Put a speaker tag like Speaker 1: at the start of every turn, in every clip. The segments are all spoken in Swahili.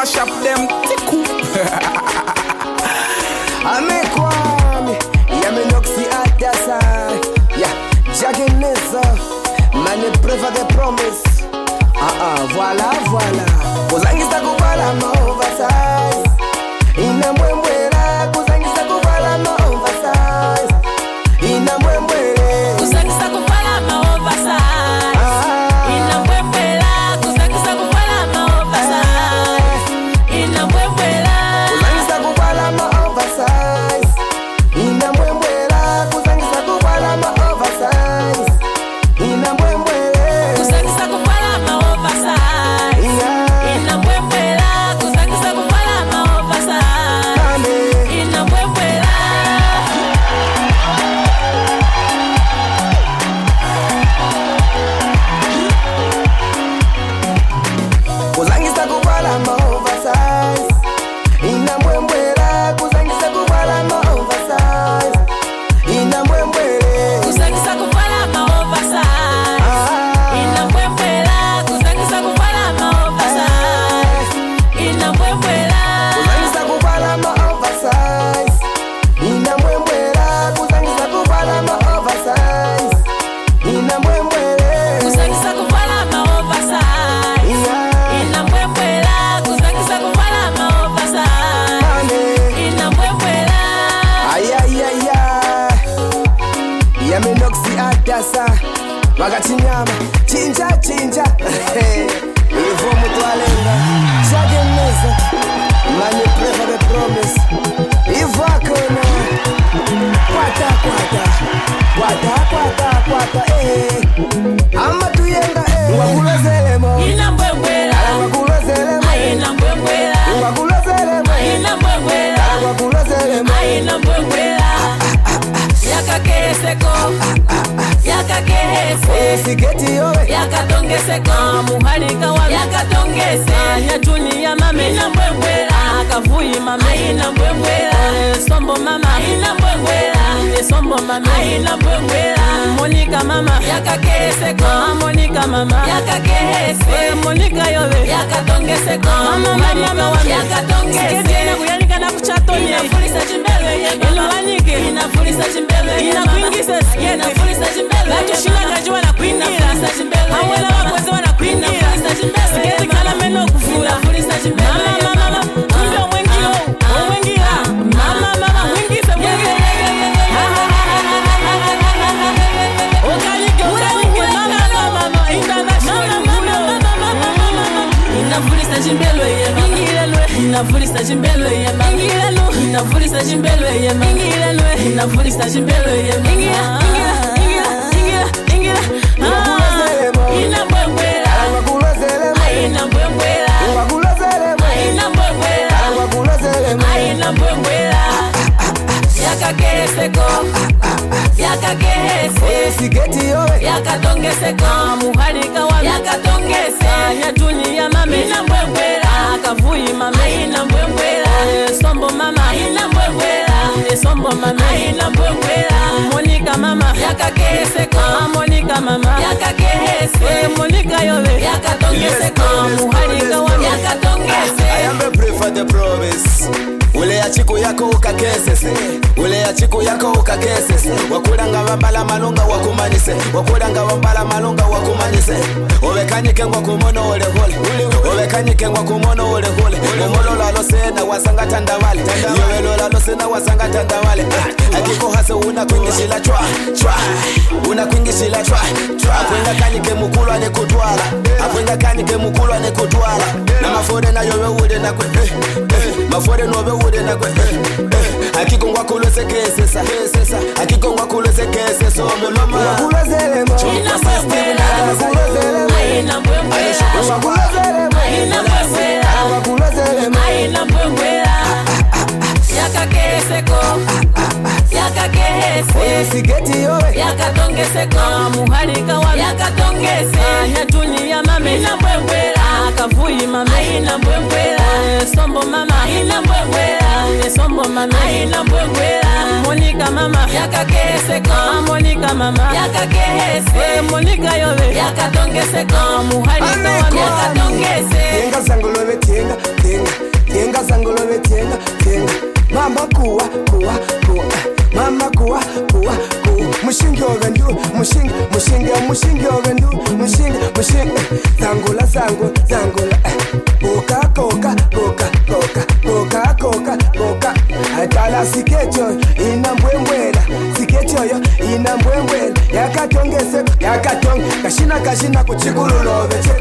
Speaker 1: mash up them tiku.
Speaker 2: Amekwami, yamenoxi adasa. Yeah, Jagging Nessa, man you prefer the promise. Voilà, voilà. Kuzangisa kubala ma oversize. Ina mwemwela, kuzangisa kubala ma oversize. Ina mwemwele,
Speaker 3: kuzangisa kubala ma oversize. Ina mwemwela, kuzangisa kubala ma oversize. Ina mwemwela,
Speaker 2: kuzangisa kubala ma oversize. Ina mwemwela, kuzangisa kubala ma oversize. Ina mwemwele,
Speaker 3: kuzangisa kubala ma oversize. Ina mwemwela, kuzangisa kubala ma oversize. Ina mwemwela.
Speaker 2: kuzangisa kubala ma oversize. Ina mwemwela, kuzangisa kubala ma oversize. Ina mwemwele,
Speaker 3: Kuzangisa kubala ma oversize. Ina mwemwela, kuzangisa kubala ma oversize. Ina mwemwela,
Speaker 2: kuzangisa kubala ma oversize. Ina mwemwela, kuzangisa kubala ma oversize. Ina mwemwele,
Speaker 3: kuzangisa kubala ma oversize. Ina mwemwela, kuzangisa kubala ma oversize. Ina mwemwela.
Speaker 2: ayayaya yamenoxi adasa wakati nyama chinja chinja ivo mutwalenga chageneza mani prefer the promise ivo akona kwata kwata kwata kwata kwata ama tuyenga wakulozelemo
Speaker 3: Ina mwemwela,
Speaker 2: wakulozelemo
Speaker 3: ina mwemwela,
Speaker 2: wakulozelemo
Speaker 3: ina mwemwela,
Speaker 2: wakulozelemo
Speaker 3: ina mwemwela. Yakakeseko, yakakese,
Speaker 2: sigeti yowe
Speaker 3: yakatongeseko, muhalika wa yakatongese, nyatuni ya mame ina mbwembwela, kavuyi mame ina mbwembwela, sombo mama ina mbwembwela, sombo mame ina mbwembwela, Monica mama yakakeseko, Monica mama yakakese, Monica yowe yakatongeseko, mama wa yakatongese, siketi kuyalika na kuchatoni, inafulisa chimbele yema, iluwanike inafulisa chimbele yema, inakuingisa siketi, inafulisa chimbele yema, latushila kajua na kuingira, inafulisa chimbele yema, awela wakweze wana kuingira, inafulisa chimbele yema, siketi kala meno kufula, inafulisa chimbele yema, mama kumbe mwengilo, mwengira, mama mwingise mwengire, ukalike, mama international, inafulisa chimbele yema, inafulisa chimbele yema, inafulisa chimbele yema, inafulisa chimbele yema, ina mbwembwela, ina mbwembwela, ina mbwembwela, ina mbwembwela, yakakeseko, yakakese,
Speaker 2: sigeti yowe
Speaker 3: yakatongeseko, muhalika wa yakatongese, nyatuni ya mame ina mbwembwela, kavuyi mame ina mbwembwela, sombo mama ina mbwembwela, sombo mama ina mbwembwela, Monica mama yakakeseko, Monica mama yakakese, Monica yowe yakatongeseko, muhalika wa yakatongese.
Speaker 2: I am a pray for the promise. Ule ya chiku yako ukakesese, ule ya chiku yako ukakesese, wakulanga wambala malunga wakumanise, wakulanga wambala malunga wakumanise, ovekanyike ngwa kumono ole hole, ovekanyike ngwa kumono ole hole, umolo lalo sena wasanga tandawale, yowelo lalo sena wasanga tandawale, akiko hase unakwingishila chwa, unakwingishila chwa, apwenga kanyike mukulwa ne kutwala, apwenga kanyike mukulwa ne kutwala, na mafore na yowe ude na kwe, mafore nobe ude na kwe, akikongwa kulose kese sa, akikongwa kulose kese so mama, wakulozelemo,
Speaker 3: Ina mbwembwela, ina mbwembwela, ina mbwembwela, ina mbwembwela, yakakeseko, yakakese,
Speaker 2: sigeti yowe
Speaker 3: yakatongeseko, muhalika wa yakatongese, nyatuni ya mame ina mbwembwela, kavuyi mame ina mbwembwela, sombo mama ina mbwembwela, sombo mama ina mbwembwela, Monica mama yakakeseko, Monica mama yakakese, Monica yowe yakatongeseko, muhalika wa yakatongese.
Speaker 2: Yenga zangolo beti tenga tenga tenga zangolole tenga tenga mama kuwa mama kuwa mushingi ovendu mushingi ovendu mushingi zangula koka atala sikecho ina mbwembwela yakatongese kashina kuchikululove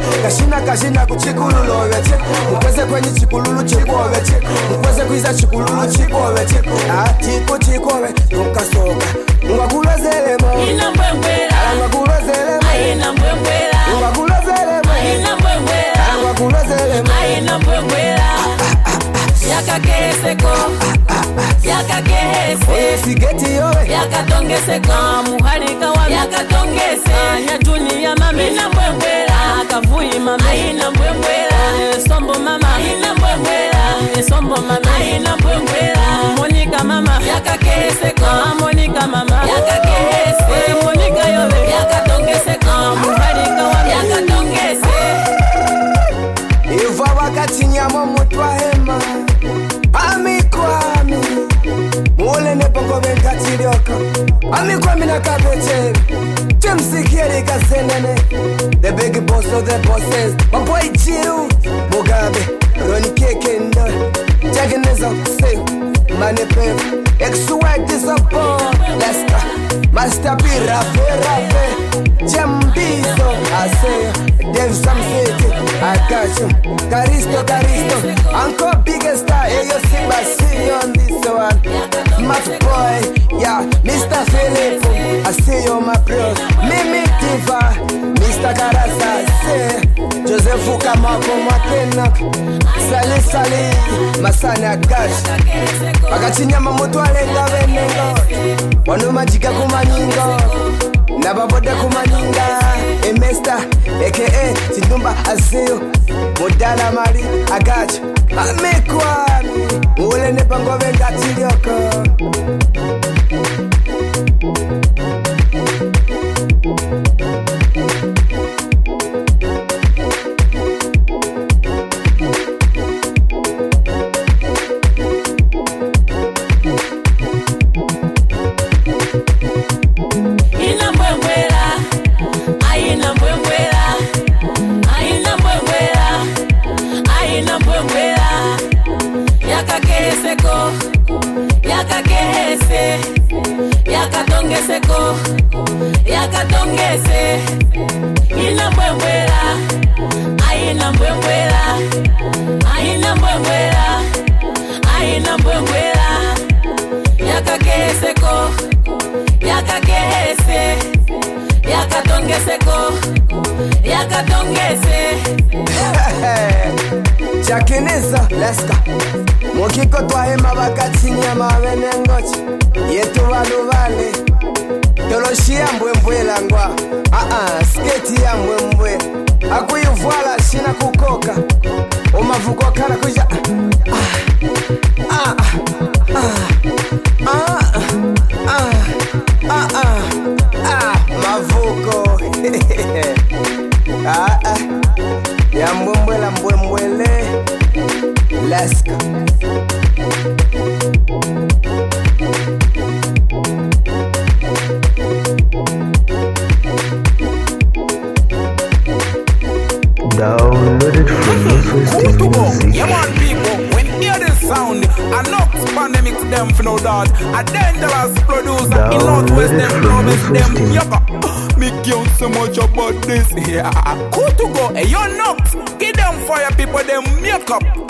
Speaker 2: mukweze kwenye chikululu chikove mukweze kwiza chikululu chikove chikove nukasoka ungakulezelemo
Speaker 3: ina mbwembwela
Speaker 2: ungakulezelemo
Speaker 3: ina mbwembwela
Speaker 2: ungakulezelemo
Speaker 3: ina mbwembwela
Speaker 2: ungakulezelemo
Speaker 3: ina mbwembwela yakakeseko yakakehese
Speaker 2: sigeti yowe
Speaker 3: yakatongeseko muhalika wa yakatongese nyatuni ya mame ina mbwembwela akavuyi mame ina mbwembwela sombo mama ina mbwembwela sombo mama ina mbwembwela monika mama yakakeheseko monika mama yakakehese monika yowe yakatongeseko muhalika wa yakatongese
Speaker 2: iva wakatinyamo mutwa hema amikwami mule nepongo venkatilyoka amikwami nakabeche chemsikieri kasenene the big boss of the bosses my boy Chiru Mugabe Ronnie Kekendo Jaganeza say Manepe XY disappoint let's go Master B Rafe Jambizo I say Dave Sam City I got you Caristo Uncle biggest star hey you see you on this one Smart boy yeah Mr. Philip I see you my bro Mimi Diva Mr. Karasa say Joseph Kamako Mwakena Sali Masani Agash Agachinyama moto alenga venengo Wano majika kumanyingo Nababode kumanyinga Emesta aka Tindumba Azio Mudala Mari Agash Amikwami Ule nepango venga tilioko
Speaker 3: yakatongese ina mbwembwela aina mbwembwela yakakeseko yakakehese yakatongeseko yakatongese
Speaker 2: Chakinisa let's go Mokiko twahema bakatinya mavenengochi yetu valuvale Toloshia mbwembwela ngwa sketi ya mbwembwe akuyuvala shina kukoka umavuko kana kuja mavuko ya mbwembwele let's go
Speaker 1: Downloaded from Music.
Speaker 4: Yeah, man, people, when you hear this sound, I know pandemic to them for no doubt. A dangerous producer in Northwest them promise them yoga. Me care so much about this. Yeah, cool to go. Hey, you know, give them fire people them makeup.